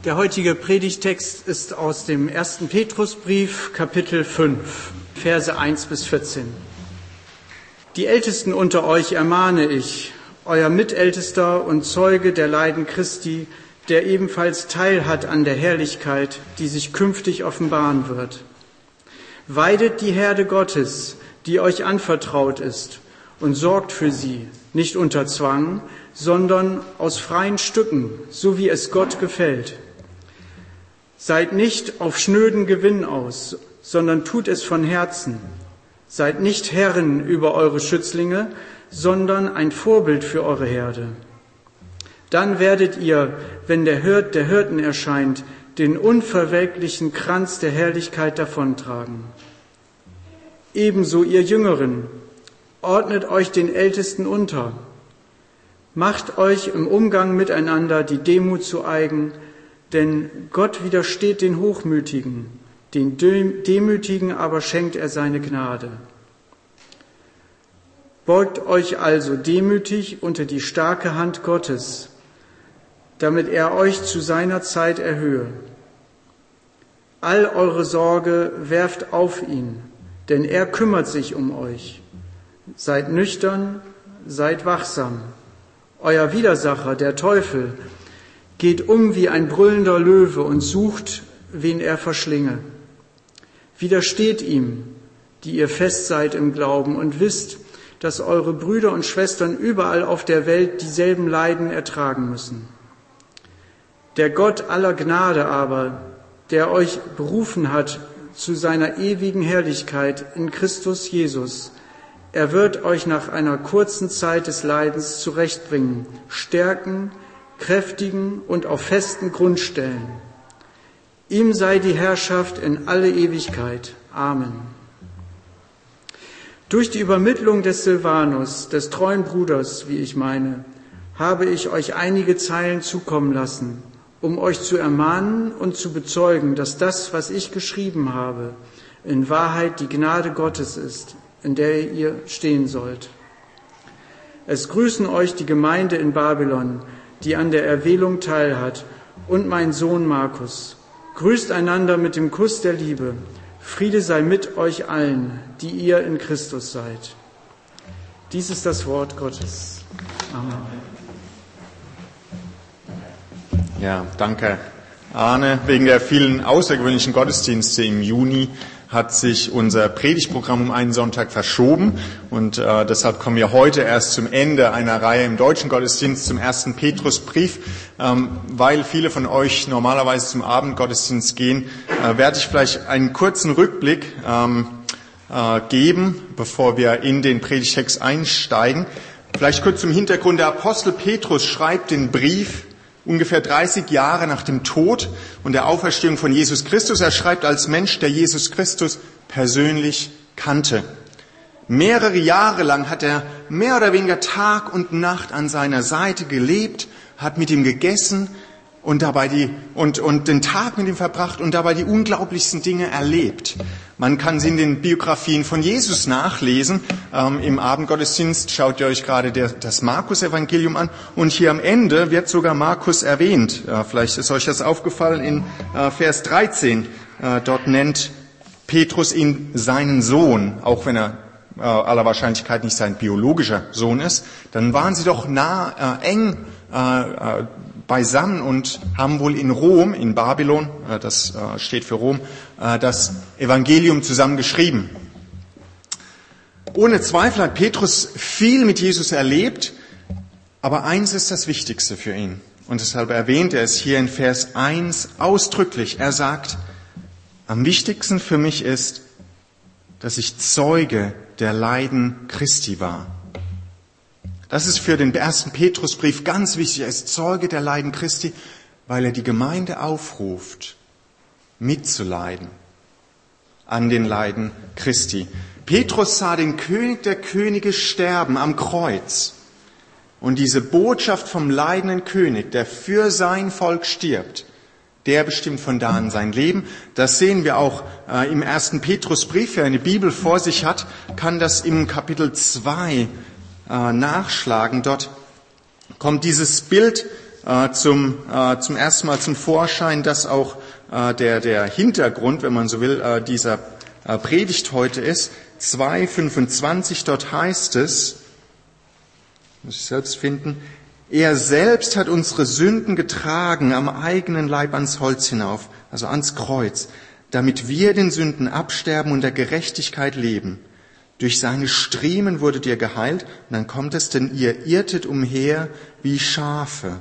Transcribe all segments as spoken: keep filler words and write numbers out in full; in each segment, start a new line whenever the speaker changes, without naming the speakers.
Der heutige Predigtext ist aus dem ersten Petrusbrief, Kapitel fünf, Verse eins bis vierzehn. Die Ältesten unter euch ermahne ich, euer Mitältester und Zeuge der Leiden Christi, der ebenfalls Teil hat an der Herrlichkeit, die sich künftig offenbaren wird. Weidet die Herde Gottes, die euch anvertraut ist, und sorgt für sie, nicht unter Zwang, sondern aus freien Stücken, so wie es Gott gefällt. Seid nicht auf schnöden Gewinn aus, sondern tut es von Herzen. Seid nicht Herren über eure Schützlinge, sondern ein Vorbild für eure Herde. Dann werdet ihr, wenn der Hirt der Hirten erscheint, den unverwelklichen Kranz der Herrlichkeit davontragen. Ebenso ihr Jüngeren, ordnet euch den Ältesten unter. Macht euch im Umgang miteinander die Demut zu eigen, denn Gott widersteht den Hochmütigen, den Demütigen aber schenkt er seine Gnade. Beugt euch also demütig unter die starke Hand Gottes, damit er euch zu seiner Zeit erhöhe. All eure Sorge werft auf ihn, denn er kümmert sich um euch. Seid nüchtern, seid wachsam. Euer Widersacher, der Teufel, geht um wie ein brüllender Löwe und sucht, wen er verschlinge. Widersteht ihm, die ihr fest seid im Glauben und wisst, dass eure Brüder und Schwestern überall auf der Welt dieselben Leiden ertragen müssen. Der Gott aller Gnade aber, der euch berufen hat zu seiner ewigen Herrlichkeit in Christus Jesus, er wird euch nach einer kurzen Zeit des Leidens zurechtbringen, stärken, kräftigen und auf festen Grund stellen. Ihm sei die Herrschaft in alle Ewigkeit. Amen. Durch die Übermittlung des Silvanus, des treuen Bruders, wie ich meine, habe ich euch einige Zeilen zukommen lassen, um euch zu ermahnen und zu bezeugen, dass das, was ich geschrieben habe, in Wahrheit die Gnade Gottes ist, in der ihr stehen sollt. Es grüßen euch die Gemeinde in Babylon, die an der Erwählung teilhat, und mein Sohn Markus. Grüßt einander mit dem Kuss der Liebe. Friede sei mit euch allen, die ihr in Christus seid. Dies ist das Wort Gottes. Amen.
Ja, danke, Arne. Wegen der vielen außergewöhnlichen Gottesdienste im Juni hat sich unser Predigtprogramm um einen Sonntag verschoben und äh, deshalb kommen wir heute erst zum Ende einer Reihe im deutschen Gottesdienst zum ersten Petrusbrief. Ähm, weil viele von euch normalerweise zum Abendgottesdienst gehen, äh, werde ich vielleicht einen kurzen Rückblick ähm, äh, geben, bevor wir in den Predigtext einsteigen. Vielleicht kurz zum Hintergrund. Der Apostel Petrus schreibt den Brief ungefähr dreißig Jahre nach dem Tod und der Auferstehung von Jesus Christus. Er schreibt als Mensch, der Jesus Christus persönlich kannte. Mehrere Jahre lang hat er mehr oder weniger Tag und Nacht an seiner Seite gelebt, hat mit ihm gegessen und dabei die und und den Tag mit ihm verbracht und dabei die unglaublichsten Dinge erlebt. Man kann sie in den Biografien von Jesus nachlesen. Ähm, Im Abendgottesdienst schaut ihr euch gerade der, das Markus-Evangelium an und hier am Ende wird sogar Markus erwähnt. Äh, vielleicht ist euch das aufgefallen in äh, Vers dreizehn. Äh, dort nennt Petrus ihn seinen Sohn, auch wenn er äh, aller Wahrscheinlichkeit nicht sein biologischer Sohn ist. Dann waren sie doch nah, äh, eng äh, äh, beisammen und haben wohl in Rom, in Babylon, das steht für Rom, das Evangelium zusammen geschrieben. Ohne Zweifel hat Petrus viel mit Jesus erlebt, aber eins ist das Wichtigste für ihn. Und deshalb erwähnt er es hier in Vers eins ausdrücklich. Er sagt, am wichtigsten für mich ist, dass ich Zeuge der Leiden Christi war. Das ist für den ersten Petrusbrief ganz wichtig. Er ist Zeuge der Leiden Christi, weil er die Gemeinde aufruft, mitzuleiden an den Leiden Christi. Petrus sah den König der Könige sterben am Kreuz. Und diese Botschaft vom leidenden König, der für sein Volk stirbt, der bestimmt von da an sein Leben. Das sehen wir auch äh, im ersten Petrusbrief. Wer eine Bibel vor sich hat, kann das im Kapitel zwei nachschlagen. Dort kommt dieses Bild äh, zum, äh, zum ersten Mal zum Vorschein, dass auch äh, der, der Hintergrund, wenn man so will, äh, dieser äh, Predigt heute ist. zwei fünfundzwanzig, dort heißt es, muss ich selbst finden, er selbst hat unsere Sünden getragen am eigenen Leib ans Holz hinauf, also ans Kreuz, damit wir den Sünden absterben und der Gerechtigkeit leben. Durch seine Striemen wurdet ihr geheilt. Und dann kommt es, denn ihr irrtet umher wie Schafe.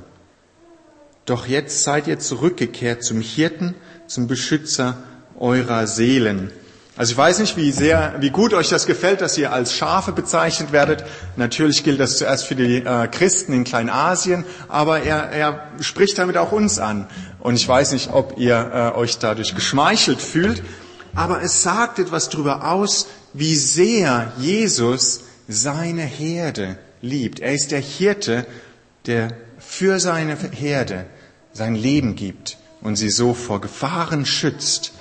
Doch jetzt seid ihr zurückgekehrt zum Hirten, zum Beschützer eurer Seelen. Also ich weiß nicht, wie sehr, wie gut euch das gefällt, dass ihr als Schafe bezeichnet werdet. Natürlich gilt das zuerst für die äh, Christen in Kleinasien, aber er, er spricht damit auch uns an. Und ich weiß nicht, ob ihr äh, euch dadurch geschmeichelt fühlt, aber es sagt etwas darüber aus, wie sehr Jesus seine Herde liebt. Er ist der Hirte, der für seine Herde sein Leben gibt und sie so vor Gefahren schützt.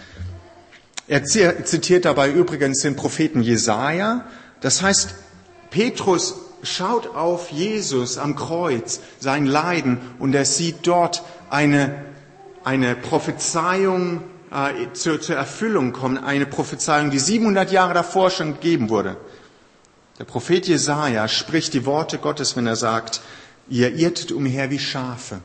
Er zitiert dabei übrigens den Propheten Jesaja. Das heißt, Petrus schaut auf Jesus am Kreuz, sein Leiden, und er sieht dort eine, eine Prophezeiung äh, zur, zur Erfüllung kommen, eine Prophezeiung, die siebenhundert Jahre davor schon gegeben wurde. Der Prophet Jesaja spricht die Worte Gottes, wenn er sagt, ihr irrtet umher wie Schafe.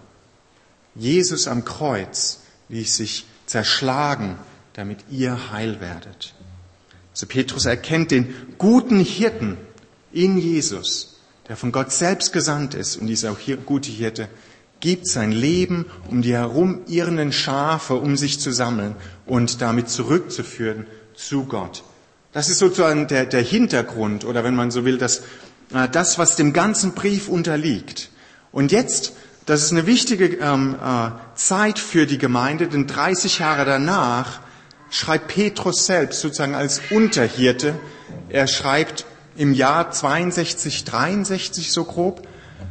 Jesus am Kreuz ließ sich zerschlagen, damit ihr heil werdet. Also Petrus erkennt den guten Hirten in Jesus, der von Gott selbst gesandt ist. Und dieser gute Hirte gibt sein Leben, um die herumirrenden Schafe um sich zu sammeln und damit zurückzuführen zu Gott. Das ist sozusagen der, der Hintergrund, oder wenn man so will, das, das, was dem ganzen Brief unterliegt. Und jetzt, das ist eine wichtige ähm, äh, Zeit für die Gemeinde, denn dreißig Jahre danach schreibt Petrus selbst sozusagen als Unterhirte. Er schreibt im Jahr zweiundsechzig, dreiundsechzig so grob.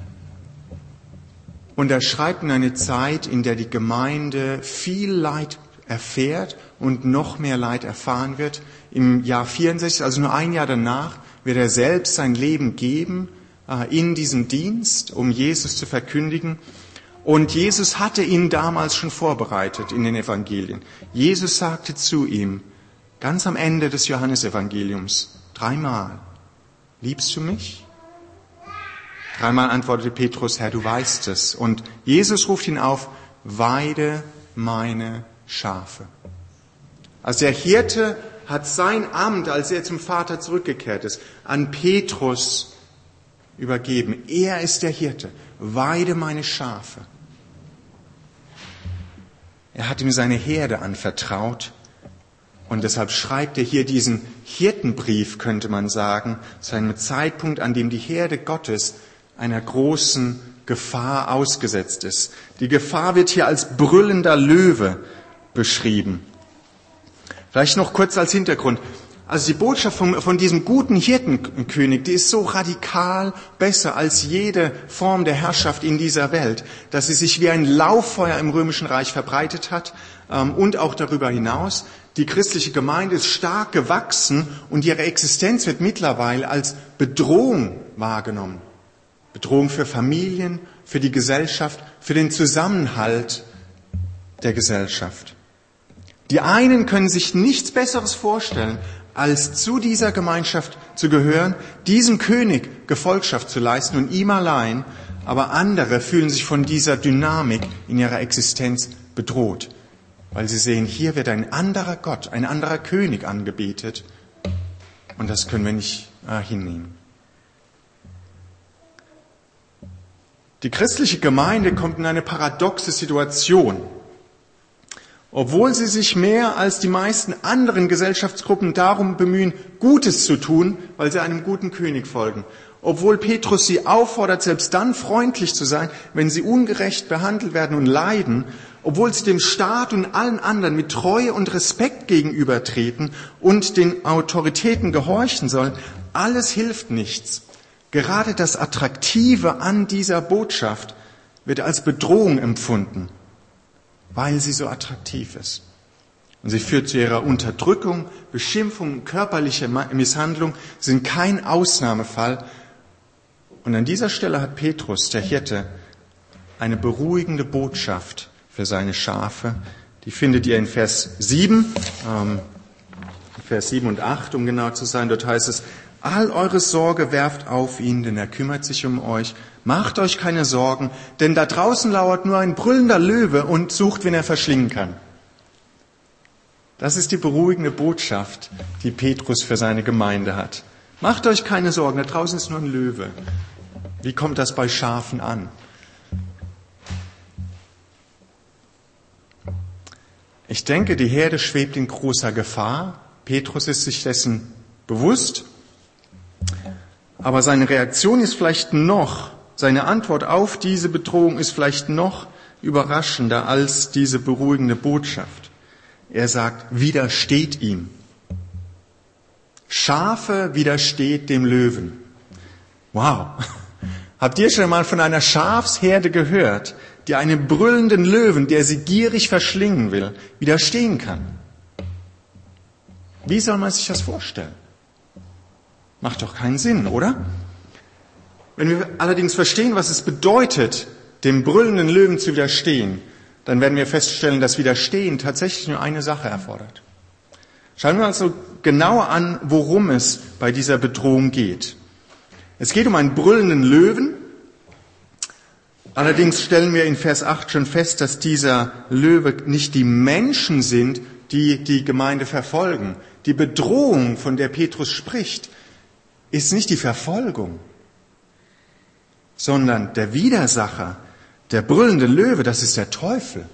Und er schreibt in eine Zeit, in der die Gemeinde viel Leid erfährt und noch mehr Leid erfahren wird. Im Jahr vierundsechzig, also nur ein Jahr danach, wird er selbst sein Leben geben äh, in diesem Dienst, um Jesus zu verkündigen. Und Jesus hatte ihn damals schon vorbereitet in den Evangelien. Jesus sagte zu ihm, ganz am Ende des Johannesevangeliums, dreimal, liebst du mich? Dreimal antwortete Petrus, Herr, du weißt es. Und Jesus ruft ihn auf, weide meine Schafe. Also der Hirte hat sein Amt, als er zum Vater zurückgekehrt ist, an Petrus übergeben. Er ist der Hirte. Weide meine Schafe. Er hat ihm seine Herde anvertraut und deshalb schreibt er hier diesen Hirtenbrief, könnte man sagen, zu einem Zeitpunkt, an dem die Herde Gottes einer großen Gefahr ausgesetzt ist. Die Gefahr wird hier als brüllender Löwe beschrieben. Vielleicht noch kurz als Hintergrund. Also die Botschaft von, von diesem guten Hirtenkönig, die ist so radikal besser als jede Form der Herrschaft in dieser Welt, dass sie sich wie ein Lauffeuer im Römischen Reich verbreitet hat ähm, und auch darüber hinaus. Die christliche Gemeinde ist stark gewachsen und ihre Existenz wird mittlerweile als Bedrohung wahrgenommen. Bedrohung für Familien, für die Gesellschaft, für den Zusammenhalt der Gesellschaft. Die einen können sich nichts Besseres vorstellen, als zu dieser Gemeinschaft zu gehören, diesem König Gefolgschaft zu leisten und ihm allein, aber andere fühlen sich von dieser Dynamik in ihrer Existenz bedroht, weil sie sehen, hier wird ein anderer Gott, ein anderer König angebetet und das können wir nicht äh, hinnehmen. Die christliche Gemeinde kommt in eine paradoxe Situation. Obwohl sie sich mehr als die meisten anderen Gesellschaftsgruppen darum bemühen, Gutes zu tun, weil sie einem guten König folgen. Obwohl Petrus sie auffordert, selbst dann freundlich zu sein, wenn sie ungerecht behandelt werden und leiden. Obwohl sie dem Staat und allen anderen mit Treue und Respekt gegenübertreten und den Autoritäten gehorchen sollen. Alles hilft nichts. Gerade das Attraktive an dieser Botschaft wird als Bedrohung empfunden, weil sie so attraktiv ist. Und sie führt zu ihrer Unterdrückung, Beschimpfung, körperliche Misshandlung, sind kein Ausnahmefall. Und an dieser Stelle hat Petrus, der Hirte, eine beruhigende Botschaft für seine Schafe. Die findet ihr in Vers sieben, ähm, Vers sieben und acht, um genau zu sein. Dort heißt es, all eure Sorge werft auf ihn, denn er kümmert sich um euch. Macht euch keine Sorgen, denn da draußen lauert nur ein brüllender Löwe und sucht, wen er verschlingen kann. Das ist die beruhigende Botschaft, die Petrus für seine Gemeinde hat. Macht euch keine Sorgen, da draußen ist nur ein Löwe. Wie kommt das bei Schafen an? Ich denke, die Herde schwebt in großer Gefahr. Petrus ist sich dessen bewusst. Aber seine Reaktion ist vielleicht noch, seine Antwort auf diese Bedrohung ist vielleicht noch überraschender als diese beruhigende Botschaft. Er sagt, widersteht ihm. Schafe widersteht dem Löwen. Wow. Habt ihr schon mal von einer Schafsherde gehört, die einem brüllenden Löwen, der sie gierig verschlingen will, widerstehen kann? Wie soll man sich das vorstellen? Macht doch keinen Sinn, oder? Wenn wir allerdings verstehen, was es bedeutet, dem brüllenden Löwen zu widerstehen, dann werden wir feststellen, dass Widerstehen tatsächlich nur eine Sache erfordert. Schauen wir uns also genauer an, worum es bei dieser Bedrohung geht. Es geht um einen brüllenden Löwen. Allerdings stellen wir in Vers acht schon fest, dass dieser Löwe nicht die Menschen sind, die die Gemeinde verfolgen. Die Bedrohung, von der Petrus spricht, ist nicht die Verfolgung, sondern der Widersacher, der brüllende Löwe, das ist der Teufel.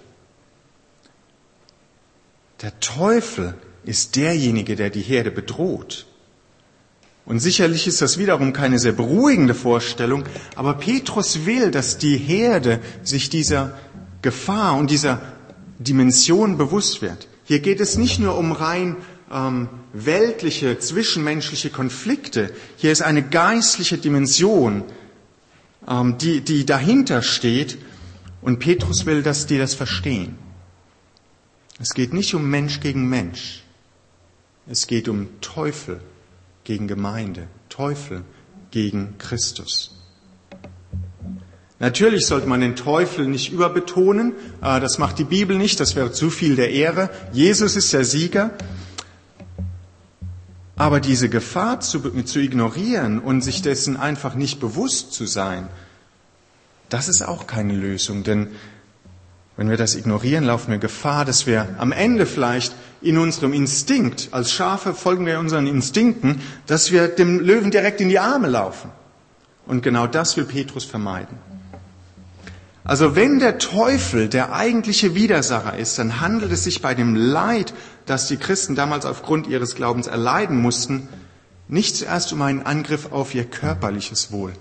Der Teufel ist derjenige, der die Herde bedroht. Und sicherlich ist das wiederum keine sehr beruhigende Vorstellung, aber Petrus will, dass die Herde sich dieser Gefahr und dieser Dimension bewusst wird. Hier geht es nicht nur um rein ähm, weltliche, zwischenmenschliche Konflikte. Hier ist eine geistliche Dimension, ähm, die, die dahinter steht. Und Petrus will, dass die das verstehen. Es geht nicht um Mensch gegen Mensch. Es geht um Teufel gegen Gemeinde, Teufel gegen Christus. Natürlich sollte man den Teufel nicht überbetonen. Das macht die Bibel nicht, das wäre zu viel der Ehre. Jesus ist der Sieger. Aber diese Gefahr zu, zu ignorieren und sich dessen einfach nicht bewusst zu sein, das ist auch keine Lösung. Denn wenn wir das ignorieren, laufen wir Gefahr, dass wir am Ende vielleicht in unserem Instinkt, als Schafe folgen wir unseren Instinkten, dass wir dem Löwen direkt in die Arme laufen. Und genau das will Petrus vermeiden. Also wenn der Teufel der eigentliche Widersacher ist, dann handelt es sich bei dem Leid, das die Christen damals aufgrund ihres Glaubens erleiden mussten, nicht zuerst um einen Angriff auf ihr körperliches Wohl,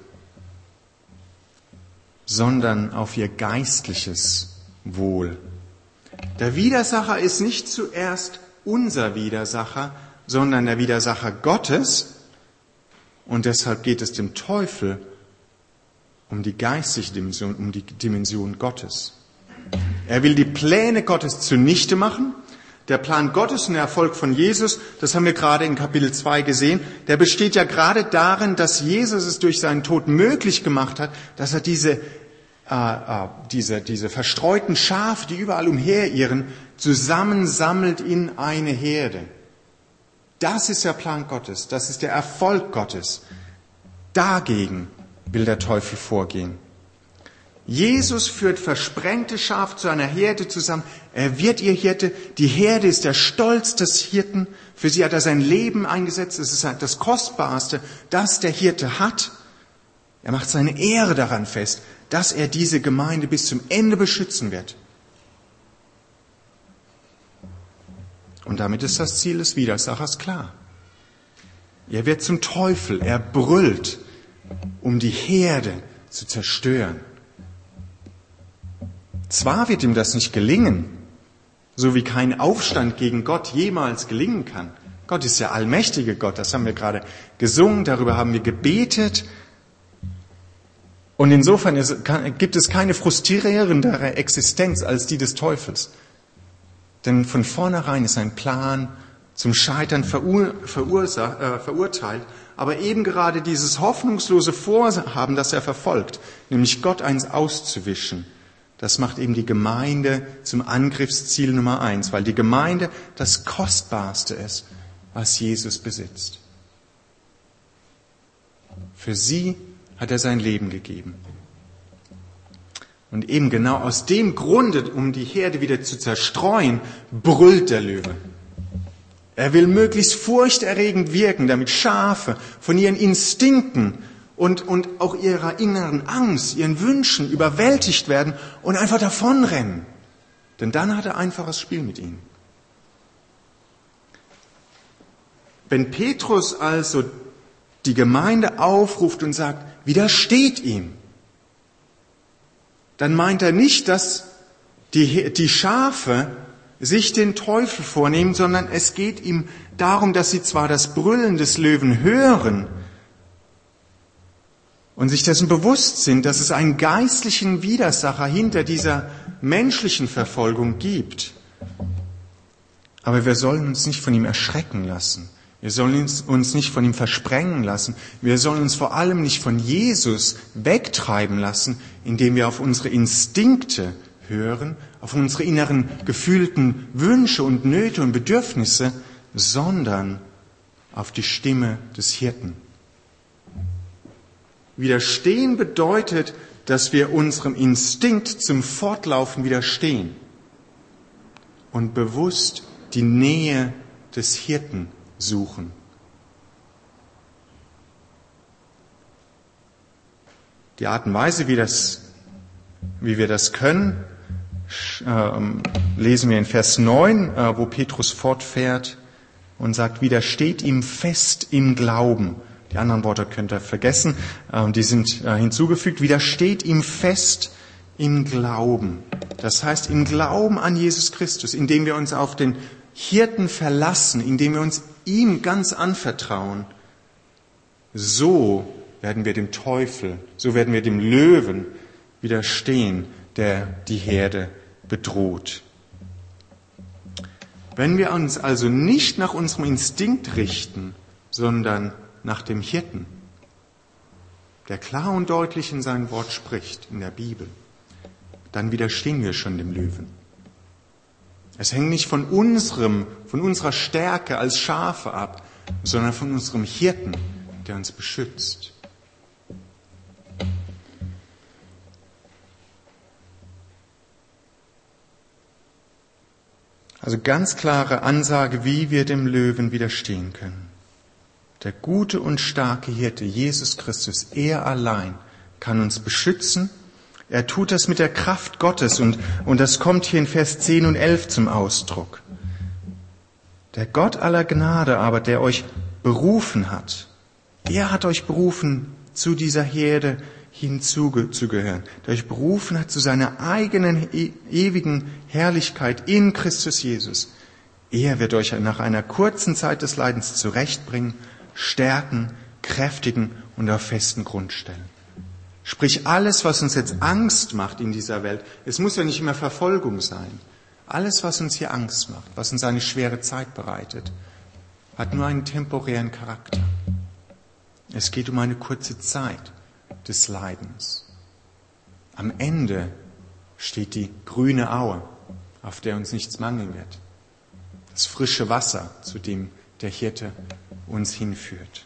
sondern auf ihr geistliches Wohl. Der Widersacher ist nicht zuerst unser Widersacher, sondern der Widersacher Gottes. Und deshalb geht es dem Teufel um die geistliche Dimension, um die Dimension Gottes. Er will die Pläne Gottes zunichte machen. Der Plan Gottes und der Erfolg von Jesus, das haben wir gerade in Kapitel zwei gesehen, der besteht ja gerade darin, dass Jesus es durch seinen Tod möglich gemacht hat, dass er diese Äh, äh, diese, diese verstreuten Schafe, die überall umherirren, zusammensammelt in eine Herde. Das ist der Plan Gottes, das ist der Erfolg Gottes. Dagegen will der Teufel vorgehen. Jesus führt versprengte Schafe zu einer Herde zusammen. Er wird ihr Hirte. Die Herde ist der Stolz des Hirten. Für sie hat er sein Leben eingesetzt. Es ist das Kostbarste, das der Hirte hat. Er macht seine Ehre daran fest, dass er diese Gemeinde bis zum Ende beschützen wird. Und damit ist das Ziel des Widersachers klar. Er wird zum Teufel, er brüllt, um die Herde zu zerstören. Zwar wird ihm das nicht gelingen, so wie kein Aufstand gegen Gott jemals gelingen kann. Gott ist der allmächtige Gott, das haben wir gerade gesungen, darüber haben wir gebetet. Und insofern gibt es keine frustrierendere Existenz als die des Teufels. Denn von vornherein ist sein Plan zum Scheitern verur, verursach, äh, verurteilt, aber eben gerade dieses hoffnungslose Vorhaben, das er verfolgt, nämlich Gott eins auszuwischen, das macht eben die Gemeinde zum Angriffsziel Nummer eins, weil die Gemeinde das Kostbarste ist, was Jesus besitzt. Für sie hat er sein Leben gegeben. Und eben genau aus dem Grunde, um die Herde wieder zu zerstreuen, brüllt der Löwe. Er will möglichst furchterregend wirken, damit Schafe von ihren Instinkten und, und auch ihrer inneren Angst, ihren Wünschen überwältigt werden und einfach davonrennen. Denn dann hat er einfaches Spiel mit ihnen. Wenn Petrus also die Gemeinde aufruft und sagt, widersteht ihm, dann meint er nicht, dass die, die Schafe sich den Teufel vornehmen, sondern es geht ihm darum, dass sie zwar das Brüllen des Löwen hören und sich dessen bewusst sind, dass es einen geistlichen Widersacher hinter dieser menschlichen Verfolgung gibt. Aber wir sollen uns nicht von ihm erschrecken lassen. Wir sollen uns nicht von ihm versprengen lassen. Wir sollen uns vor allem nicht von Jesus wegtreiben lassen, indem wir auf unsere Instinkte hören, auf unsere inneren gefühlten Wünsche und Nöte und Bedürfnisse, sondern auf die Stimme des Hirten. Widerstehen bedeutet, dass wir unserem Instinkt zum Fortlaufen widerstehen und bewusst die Nähe des Hirten suchen. Die Art und Weise, wie, das, wie wir das können, äh, lesen wir in Vers neun, äh, wo Petrus fortfährt und sagt, widersteht ihm fest im Glauben. Die anderen Worte könnt ihr vergessen, äh, die sind äh, hinzugefügt. Widersteht ihm fest im Glauben. Das heißt, im Glauben an Jesus Christus, indem wir uns auf den Hirten verlassen, indem wir uns ihm ganz anvertrauen, so werden wir dem Teufel, so werden wir dem Löwen widerstehen, der die Herde bedroht. Wenn wir uns also nicht nach unserem Instinkt richten, sondern nach dem Hirten, der klar und deutlich in seinem Wort spricht, in der Bibel, dann widerstehen wir schon dem Löwen. Es hängt nicht von unserem, von unserer Stärke als Schafe ab, sondern von unserem Hirten, der uns beschützt. Also ganz klare Ansage, wie wir dem Löwen widerstehen können. Der gute und starke Hirte, Jesus Christus, er allein kann uns beschützen. Er tut das mit der Kraft Gottes und, und das kommt hier in Vers zehn und elf zum Ausdruck. Der Gott aller Gnade aber, der euch berufen hat, er hat euch berufen, zu dieser Herde hinzugehören, der euch berufen hat zu seiner eigenen e- ewigen Herrlichkeit in Christus Jesus. Er wird euch nach einer kurzen Zeit des Leidens zurechtbringen, stärken, kräftigen und auf festen Grund stellen. Sprich, alles, was uns jetzt Angst macht in dieser Welt, es muss ja nicht immer Verfolgung sein. Alles, was uns hier Angst macht, was uns eine schwere Zeit bereitet, hat nur einen temporären Charakter. Es geht um eine kurze Zeit des Leidens. Am Ende steht die grüne Aue, auf der uns nichts mangeln wird. Das frische Wasser, zu dem der Hirte uns hinführt.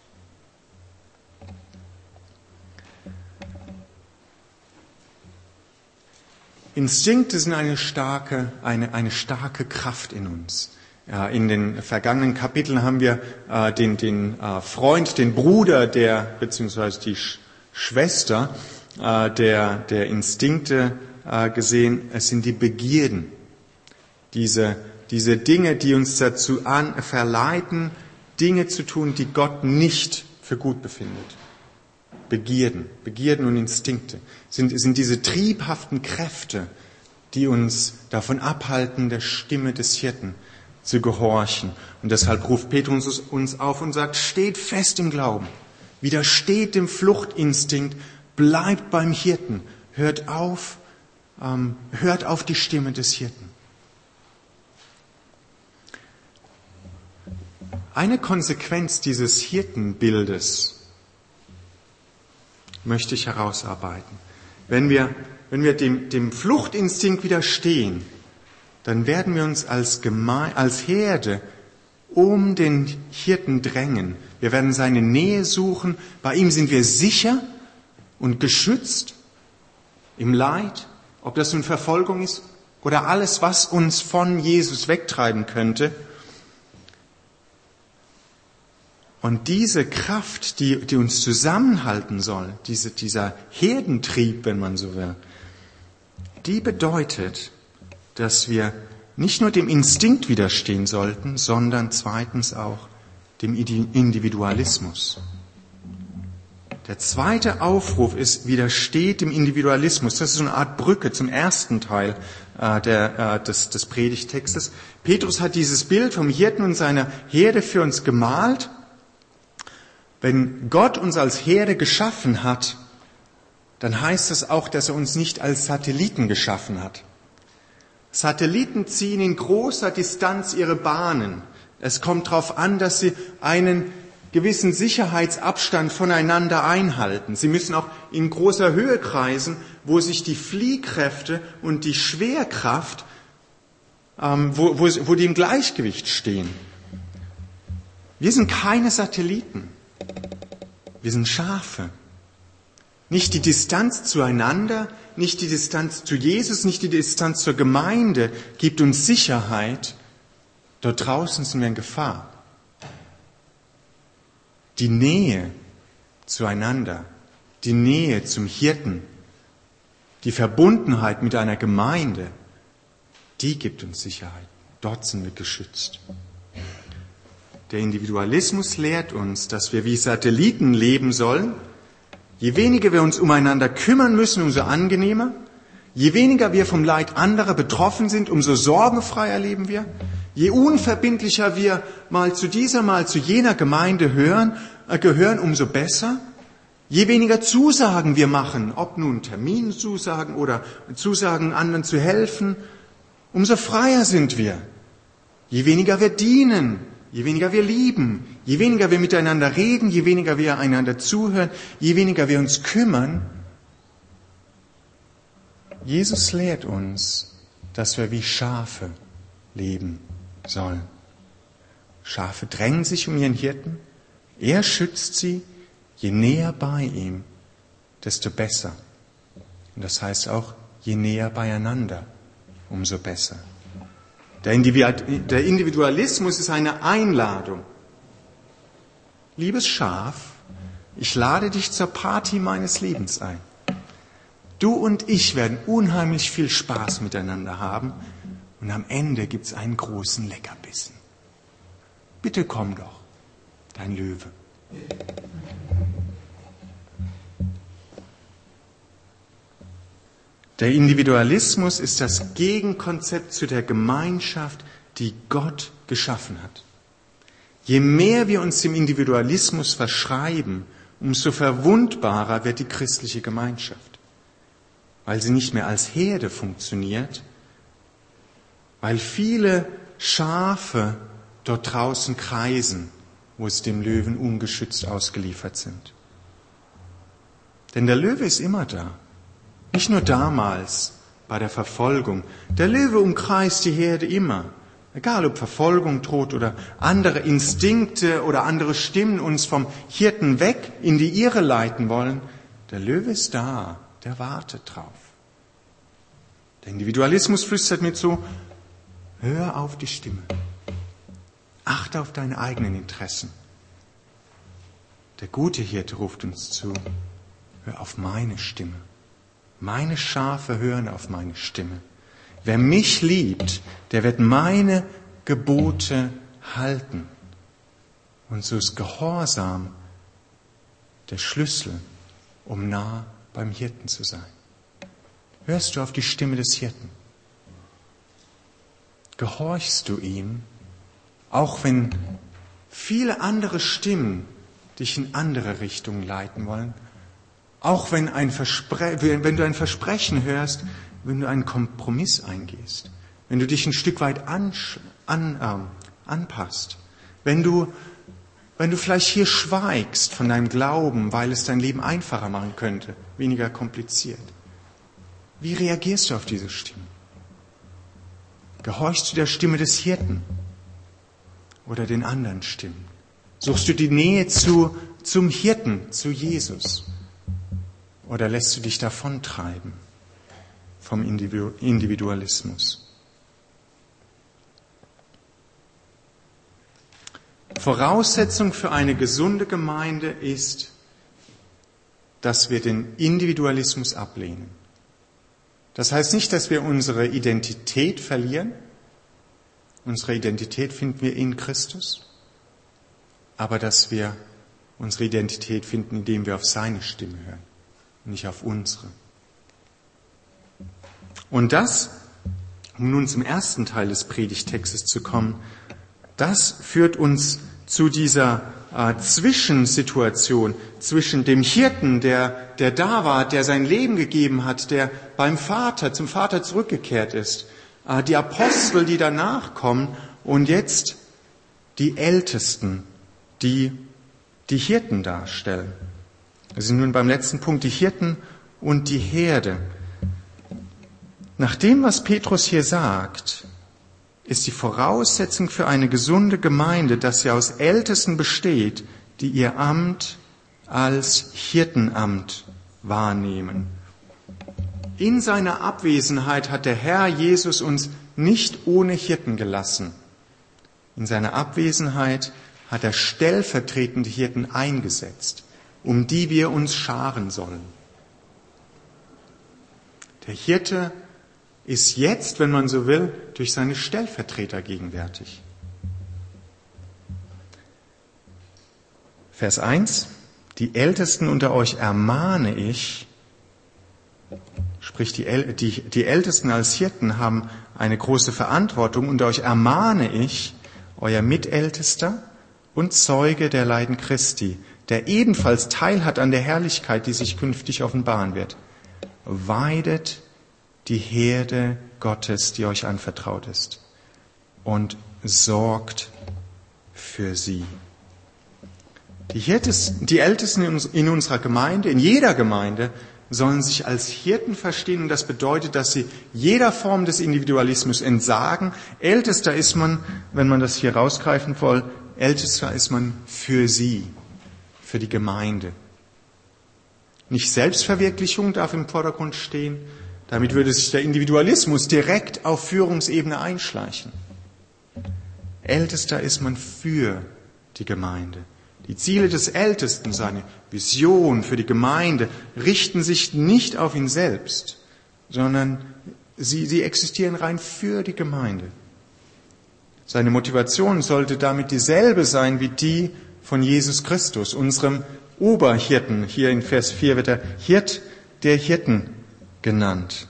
Instinkte sind eine starke, eine, eine starke Kraft in uns. Ja, in den vergangenen Kapiteln haben wir äh, den, den äh, Freund, den Bruder, der beziehungsweise die Sch- Schwester äh, der, der Instinkte äh, gesehen. Es sind die Begierden, diese, diese Dinge, die uns dazu an, verleiten, Dinge zu tun, die Gott nicht für gut befindet. Begierden, Begierden und Instinkte sind, sind diese triebhaften Kräfte, die uns davon abhalten, der Stimme des Hirten zu gehorchen. Und deshalb ruft Petrus uns auf und sagt, steht fest im Glauben, widersteht dem Fluchtinstinkt, bleibt beim Hirten, hört auf, ähm, hört auf die Stimme des Hirten. Eine Konsequenz dieses Hirtenbildes möchte ich herausarbeiten. Wenn wir, wenn wir dem, dem Fluchtinstinkt widerstehen, dann werden wir uns als, Geme- als Herde um den Hirten drängen. Wir werden seine Nähe suchen. Bei ihm sind wir sicher und geschützt im Leid, ob das nun Verfolgung ist oder alles, was uns von Jesus wegtreiben könnte. Und diese Kraft, die, die uns zusammenhalten soll, diese, dieser Herdentrieb, wenn man so will, die bedeutet, dass wir nicht nur dem Instinkt widerstehen sollten, sondern zweitens auch dem Individualismus. Der zweite Aufruf ist, widersteht dem Individualismus. Das ist so eine Art Brücke zum ersten Teil äh, der, äh, des, des Predigtextes. Petrus hat dieses Bild vom Hirten und seiner Herde für uns gemalt. Wenn Gott uns als Herde geschaffen hat, dann heißt das auch, dass er uns nicht als Satelliten geschaffen hat. Satelliten ziehen in großer Distanz ihre Bahnen. Es kommt darauf an, dass sie einen gewissen Sicherheitsabstand voneinander einhalten. Sie müssen auch in großer Höhe kreisen, wo sich die Fliehkräfte und die Schwerkraft, ähm, wo, wo, wo die im Gleichgewicht stehen. Wir sind keine Satelliten. Wir sind Schafe. Nicht die Distanz zueinander, nicht die Distanz zu Jesus, nicht die Distanz zur Gemeinde gibt uns Sicherheit. Dort draußen sind wir in Gefahr. Die Nähe zueinander, die Nähe zum Hirten, die Verbundenheit mit einer Gemeinde, die gibt uns Sicherheit. Dort sind wir geschützt. Der Individualismus lehrt uns, dass wir wie Satelliten leben sollen. Je weniger wir uns umeinander kümmern müssen, umso angenehmer. Je weniger wir vom Leid anderer betroffen sind, umso sorgenfreier leben wir. Je unverbindlicher wir mal zu dieser, mal zu jener Gemeinde hören, äh, gehören, umso besser. Je weniger Zusagen wir machen, ob nun Terminzusagen oder Zusagen, anderen zu helfen, umso freier sind wir. Je weniger wir dienen, je weniger wir lieben, je weniger wir miteinander reden, je weniger wir einander zuhören, je weniger wir uns kümmern. Jesus lehrt uns, dass wir wie Schafe leben sollen. Schafe drängen sich um ihren Hirten. Er schützt sie. Je näher bei ihm, desto besser. Und das heißt auch, je näher beieinander, umso besser. Der Individualismus ist eine Einladung. Liebes Schaf, ich lade dich zur Party meines Lebens ein. Du und ich werden unheimlich viel Spaß miteinander haben und am Ende gibt's einen großen Leckerbissen. Bitte komm doch, dein Löwe. Der Individualismus ist das Gegenkonzept zu der Gemeinschaft, die Gott geschaffen hat. Je mehr wir uns dem Individualismus verschreiben, umso verwundbarer wird die christliche Gemeinschaft, weil sie nicht mehr als Herde funktioniert, weil viele Schafe dort draußen kreisen, wo sie dem Löwen ungeschützt ausgeliefert sind. Denn der Löwe ist immer da. Nicht nur damals bei der Verfolgung. Der Löwe umkreist die Herde immer. Egal ob Verfolgung droht oder andere Instinkte oder andere Stimmen uns vom Hirten weg in die Irre leiten wollen. Der Löwe ist da, der wartet drauf. Der Individualismus flüstert mir zu, hör auf die Stimme. Achte auf deine eigenen Interessen. Der gute Hirte ruft uns zu, hör auf meine Stimme. Meine Schafe hören auf meine Stimme. Wer mich liebt, der wird meine Gebote halten. Und so ist Gehorsam der Schlüssel, um nah beim Hirten zu sein. Hörst du auf die Stimme des Hirten? Gehorchst du ihm, auch wenn viele andere Stimmen dich in andere Richtungen leiten wollen? Auch wenn, ein Verspre- wenn du ein Versprechen hörst, wenn du einen Kompromiss eingehst, wenn du dich ein Stück weit an, an, äh, anpasst, Wenn du, wenn du vielleicht hier schweigst von deinem Glauben, weil es dein Leben einfacher machen könnte, weniger kompliziert. Wie reagierst du auf diese Stimme? Gehorchst du der Stimme des Hirten oder den anderen Stimmen? Suchst du die Nähe zu, zum Hirten, zu Jesus? Oder lässt du dich davontreiben vom Individualismus? Voraussetzung für eine gesunde Gemeinde ist, dass wir den Individualismus ablehnen. Das heißt nicht, dass wir unsere Identität verlieren. Unsere Identität finden wir in Christus. Aber dass wir unsere Identität finden, indem wir auf seine Stimme hören, nicht auf unsere. Und das, um nun zum ersten Teil des Predigttextes zu kommen, das führt uns zu dieser äh, Zwischensituation zwischen dem Hirten, der, der da war, der sein Leben gegeben hat, der beim Vater, zum Vater zurückgekehrt ist, äh, die Apostel, die danach kommen und jetzt die Ältesten, die die Hirten darstellen. Wir sind nun beim letzten Punkt, die Hirten und die Herde. Nach dem, was Petrus hier sagt, ist die Voraussetzung für eine gesunde Gemeinde, dass sie aus Ältesten besteht, die ihr Amt als Hirtenamt wahrnehmen. In seiner Abwesenheit hat der Herr Jesus uns nicht ohne Hirten gelassen. In seiner Abwesenheit hat er stellvertretende Hirten eingesetzt, um die wir uns scharen sollen. Der Hirte ist jetzt, wenn man so will, durch seine Stellvertreter gegenwärtig. Vers eins. Die Ältesten unter euch ermahne ich, sprich die, El- die, die Ältesten als Hirten haben eine große Verantwortung, unter euch ermahne ich, euer Mitältester und Zeuge der Leiden Christi, der ebenfalls Teil hat an der Herrlichkeit, die sich künftig offenbaren wird. Weidet die Herde Gottes, die euch anvertraut ist, und sorgt für sie. Die, Hirtes, die Ältesten in unserer Gemeinde, in jeder Gemeinde, sollen sich als Hirten verstehen, und das bedeutet, dass sie jeder Form des Individualismus entsagen. Ältester ist man, wenn man das hier rausgreifen will, Ältester ist man für sie, für die Gemeinde. Nicht Selbstverwirklichung darf im Vordergrund stehen. Damit würde sich der Individualismus direkt auf Führungsebene einschleichen. Ältester ist man für die Gemeinde. Die Ziele des Ältesten, seine Vision für die Gemeinde, richten sich nicht auf ihn selbst, sondern sie, sie existieren rein für die Gemeinde. Seine Motivation sollte damit dieselbe sein wie die von Jesus Christus, unserem Oberhirten. Hier in Vers vier wird er Hirt der Hirten genannt.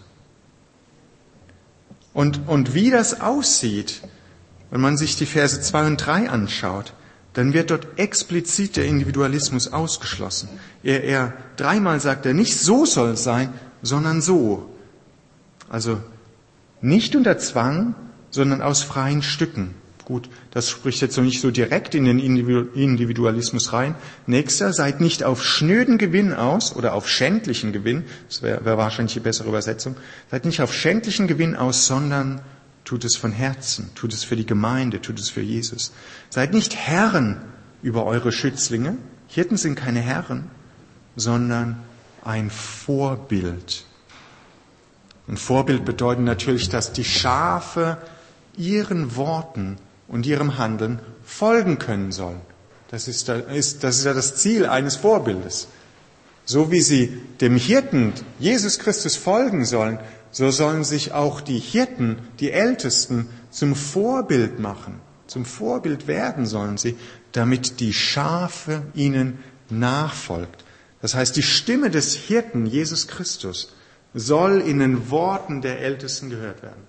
Und, und wie das aussieht, wenn man sich die Verse zwei und drei anschaut, dann wird dort explizit der Individualismus ausgeschlossen. Er, er, dreimal sagt er, nicht so soll es sein, sondern so. Also nicht unter Zwang, sondern aus freien Stücken. Gut, das spricht jetzt noch nicht so direkt in den Individualismus rein. Nächster, seid nicht auf schnöden Gewinn aus oder auf schändlichen Gewinn, das wäre wär wahrscheinlich die bessere Übersetzung, seid nicht auf schändlichen Gewinn aus, sondern tut es von Herzen, tut es für die Gemeinde, tut es für Jesus. Seid nicht Herren über eure Schützlinge. Hirten sind keine Herren, sondern ein Vorbild. Ein Vorbild bedeutet natürlich, dass die Schafe ihren Worten und ihrem Handeln folgen können sollen. Das ist, das ist ja das Ziel eines Vorbildes. So wie sie dem Hirten, Jesus Christus, folgen sollen, so sollen sich auch die Hirten, die Ältesten, zum Vorbild machen. Zum Vorbild werden sollen sie, damit die Schafe ihnen nachfolgt. Das heißt, die Stimme des Hirten, Jesus Christus, soll in den Worten der Ältesten gehört werden.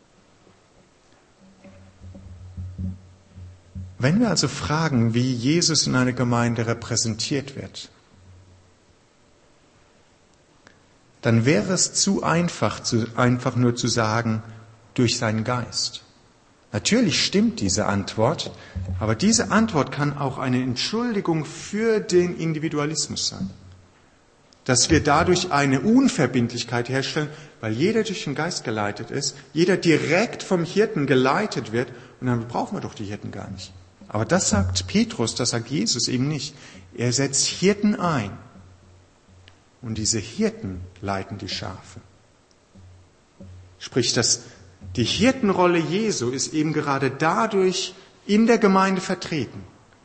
Wenn wir also fragen, wie Jesus in einer Gemeinde repräsentiert wird, dann wäre es zu einfach, zu, einfach nur zu sagen, durch seinen Geist. Natürlich stimmt diese Antwort, aber diese Antwort kann auch eine Entschuldigung für den Individualismus sein. Dass wir dadurch eine Unverbindlichkeit herstellen, weil jeder durch den Geist geleitet ist, jeder direkt vom Hirten geleitet wird, und dann brauchen wir doch die Hirten gar nicht. Aber das sagt Petrus, das sagt Jesus eben nicht. Er setzt Hirten ein. Und diese Hirten leiten die Schafe. Sprich, dass die Hirtenrolle Jesu ist eben gerade dadurch in der Gemeinde vertreten.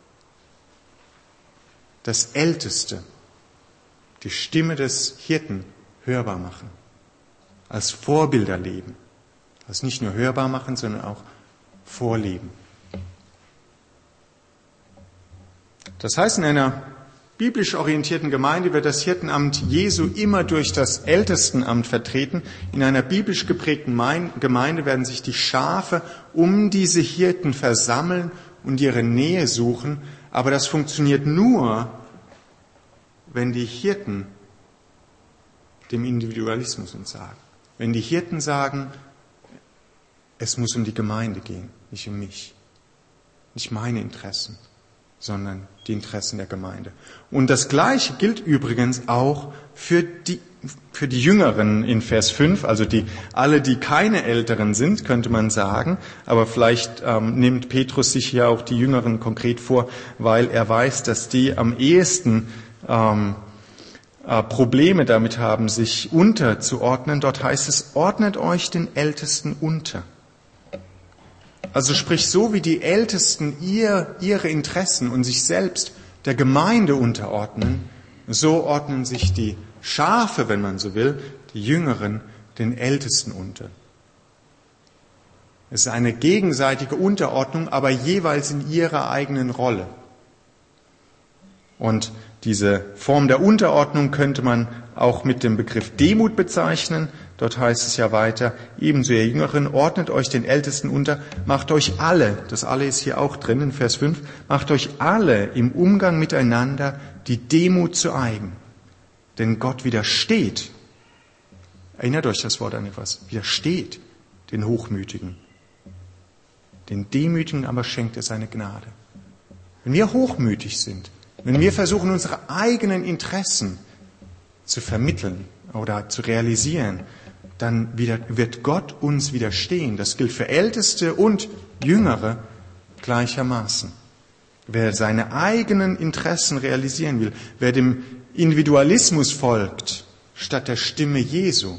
Das Älteste, die Stimme des Hirten hörbar machen. Als Vorbilder leben. Also nicht nur hörbar machen, sondern auch vorleben. Das heißt, in einer biblisch orientierten Gemeinde wird das Hirtenamt Jesu immer durch das Ältestenamt vertreten. In einer biblisch geprägten Gemeinde werden sich die Schafe um diese Hirten versammeln und ihre Nähe suchen. Aber das funktioniert nur, wenn die Hirten dem Individualismus entsagen. Wenn die Hirten sagen, es muss um die Gemeinde gehen, nicht um mich, nicht meine Interessen, sondern die Interessen der Gemeinde. Und das Gleiche gilt übrigens auch für die, für die Jüngeren in Vers fünf, also die, alle, die keine Älteren sind, könnte man sagen, aber vielleicht ähm, nimmt Petrus sich ja auch die Jüngeren konkret vor, weil er weiß, dass die am ehesten ähm, äh, Probleme damit haben, sich unterzuordnen. Dort heißt es, ordnet euch den Ältesten unter. Also sprich, so wie die Ältesten ihr, ihre Interessen und sich selbst der Gemeinde unterordnen, so ordnen sich die Schafe, wenn man so will, die Jüngeren, den Ältesten unter. Es ist eine gegenseitige Unterordnung, aber jeweils in ihrer eigenen Rolle. Und diese Form der Unterordnung könnte man auch mit dem Begriff Demut bezeichnen. Dort heißt es ja weiter, ebenso ihr Jüngeren, ordnet euch den Ältesten unter, macht euch alle, das alle ist hier auch drin in Vers fünf, macht euch alle im Umgang miteinander die Demut zu eigen. Denn Gott widersteht, erinnert euch das Wort an etwas, widersteht den Hochmütigen. Den Demütigen aber schenkt er seine Gnade. Wenn wir hochmütig sind, wenn wir versuchen, unsere eigenen Interessen zu vermitteln oder zu realisieren, dann wird Gott uns widerstehen. Das gilt für Älteste und Jüngere gleichermaßen. Wer seine eigenen Interessen realisieren will, wer dem Individualismus folgt, statt der Stimme Jesu,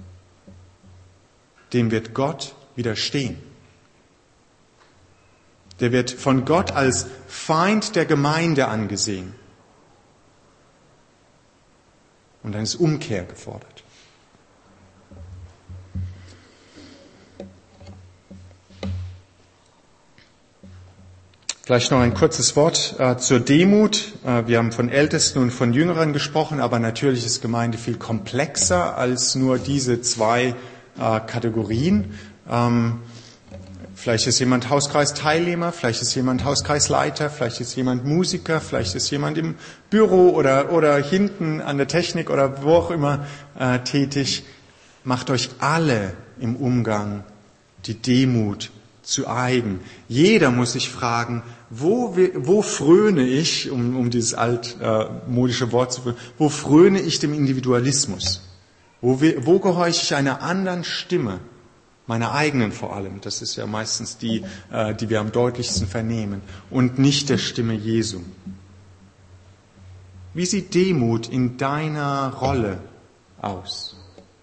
dem wird Gott widerstehen. Der wird von Gott als Feind der Gemeinde angesehen. Und dann ist Umkehr gefordert. Vielleicht noch ein kurzes Wort äh, zur Demut. Äh, wir haben von Ältesten und von Jüngeren gesprochen, aber natürlich ist Gemeinde viel komplexer als nur diese zwei äh, Kategorien. Ähm, Vielleicht ist jemand Hauskreisteilnehmer, vielleicht ist jemand Hauskreisleiter, vielleicht ist jemand Musiker, vielleicht ist jemand im Büro oder, oder hinten an der Technik oder wo auch immer äh, tätig. Macht euch alle im Umgang die Demut zu eigen. Jeder muss sich fragen, wo, wo fröne ich, um, um dieses altmodische Wort zu führen, wo fröne ich dem Individualismus? Wo, wo gehorche ich einer anderen Stimme? Meiner eigenen vor allem, das ist ja meistens die, die wir am deutlichsten vernehmen, und nicht der Stimme Jesu. Wie sieht Demut in deiner Rolle aus?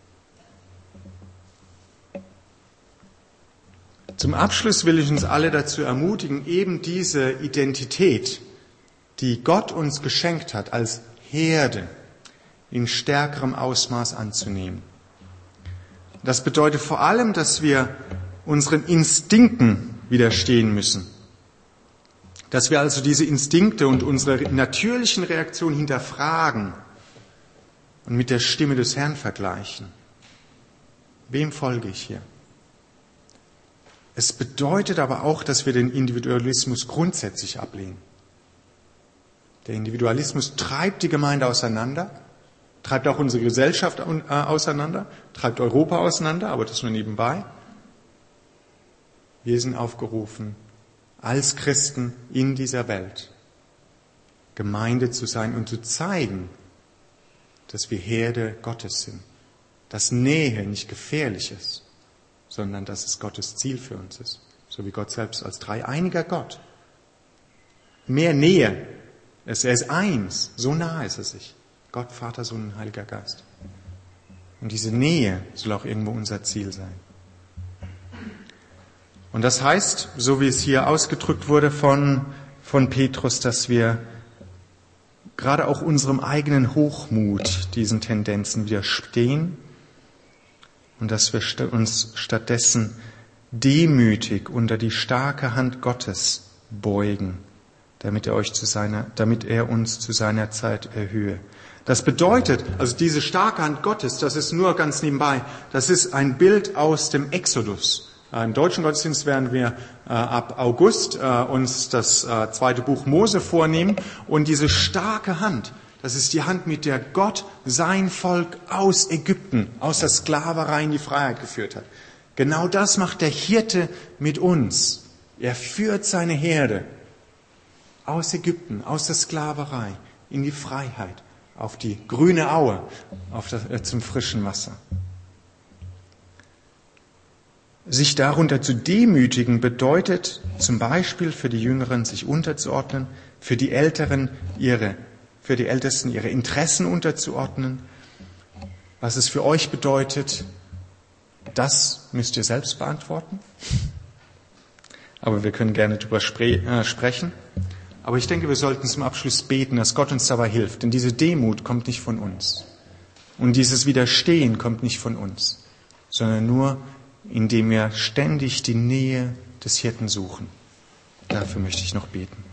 Zum Abschluss will ich uns alle dazu ermutigen, eben diese Identität, die Gott uns geschenkt hat, als Herde in stärkerem Ausmaß anzunehmen. Das bedeutet vor allem, dass wir unseren Instinkten widerstehen müssen. Dass wir also diese Instinkte und unsere natürlichen Reaktionen hinterfragen und mit der Stimme des Herrn vergleichen. Wem folge ich hier? Es bedeutet aber auch, dass wir den Individualismus grundsätzlich ablehnen. Der Individualismus treibt die Gemeinde auseinander, treibt auch unsere Gesellschaft auseinander, treibt Europa auseinander, aber das nur nebenbei. Wir sind aufgerufen, als Christen in dieser Welt Gemeinde zu sein und zu zeigen, dass wir Herde Gottes sind. Dass Nähe nicht gefährlich ist, sondern dass es Gottes Ziel für uns ist. So wie Gott selbst als dreieiniger Gott. Mehr Nähe. Er ist eins. So nah ist er sich. Gott, Vater, Sohn und Heiliger Geist. Und diese Nähe soll auch irgendwo unser Ziel sein. Und das heißt, so wie es hier ausgedrückt wurde von, von Petrus, dass wir gerade auch unserem eigenen Hochmut, diesen Tendenzen widerstehen und dass wir uns stattdessen demütig unter die starke Hand Gottes beugen, damit er euch zu seiner, damit er uns zu seiner Zeit erhöhe. Das bedeutet, also diese starke Hand Gottes, das ist nur ganz nebenbei, das ist ein Bild aus dem Exodus. Im deutschen Gottesdienst werden wir äh, ab August äh, uns das äh, zweite Buch Mose vornehmen. Und diese starke Hand, das ist die Hand, mit der Gott sein Volk aus Ägypten, aus der Sklaverei in die Freiheit geführt hat. Genau das macht der Hirte mit uns. Er führt seine Herde aus Ägypten, aus der Sklaverei in die Freiheit, auf die grüne Aue, auf das, äh, zum frischen Wasser. Sich darunter zu demütigen bedeutet zum Beispiel für die Jüngeren sich unterzuordnen, für die Älteren ihre, für die Ältesten ihre Interessen unterzuordnen. Was es für euch bedeutet, das müsst ihr selbst beantworten. Aber wir können gerne darüber spre- äh, sprechen. Aber ich denke, wir sollten zum Abschluss beten, dass Gott uns dabei hilft. Denn diese Demut kommt nicht von uns. Und dieses Widerstehen kommt nicht von uns, sondern nur indem wir ständig die Nähe des Hirten suchen. Dafür möchte ich noch beten.